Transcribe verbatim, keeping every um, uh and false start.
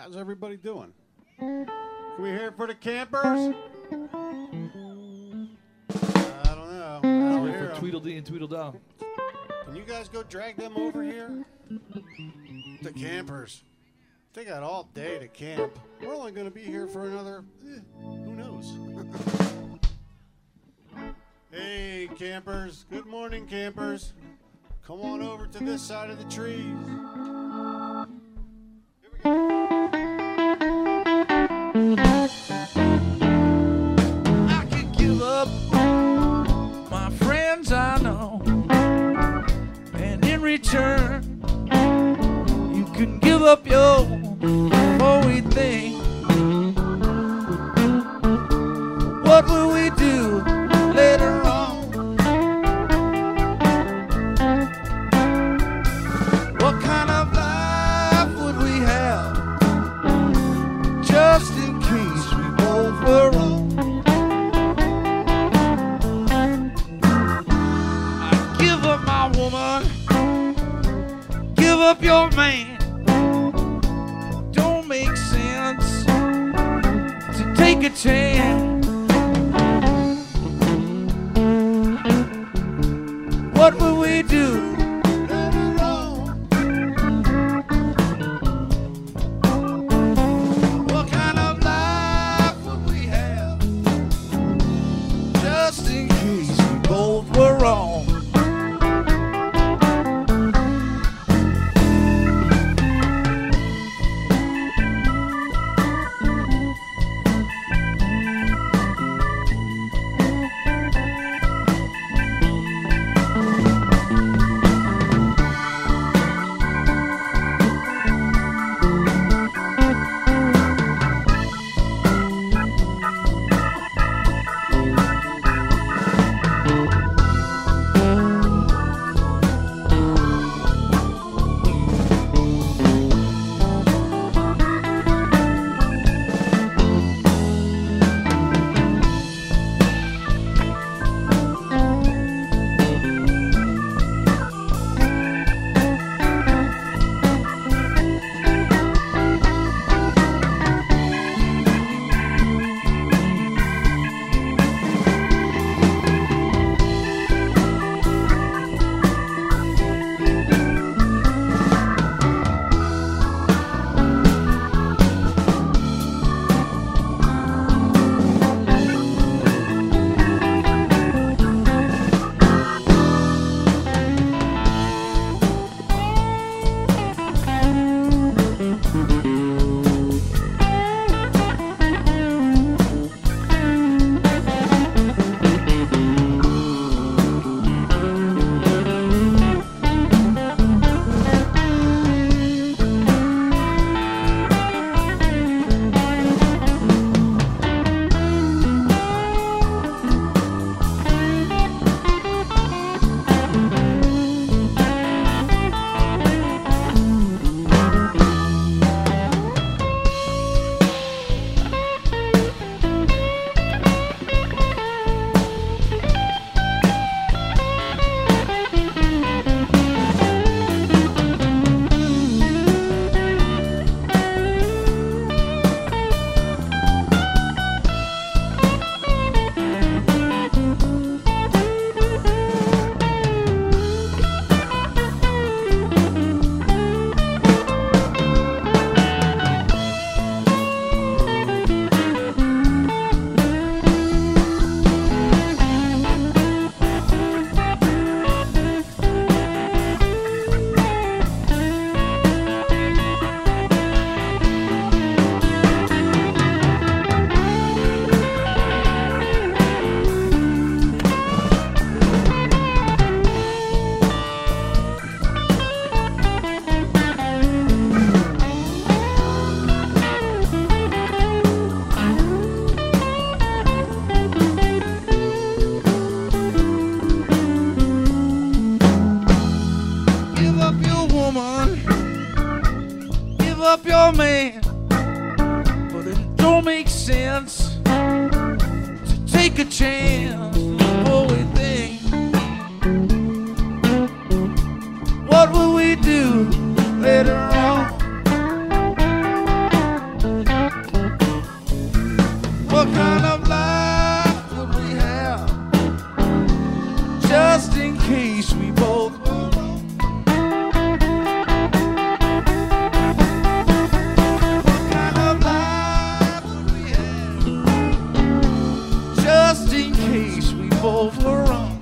How's everybody doing? Can we hear it for the campers? I don't know. I don't Wait hear for 'em. Tweedledee and Tweedledum. Can you guys go drag them over here? The campers. They got all day to camp. We're only going to be here for another, eh, who knows? Hey, campers. Good morning, campers. Come on over to this side of the trees. Here we go. I could give up my friends I know, and in return, you can give up your holy thing. What will we do later on? What kind of life would we have, just in case we both were wrong? I'd give up my woman, give up your man. Don't make sense to take a chance. What will we do later on? What kind of life would we have, just in case we both were wrong? Up your man, but it don't make sense to take a chance before we think. What will we do later on? both were wrong.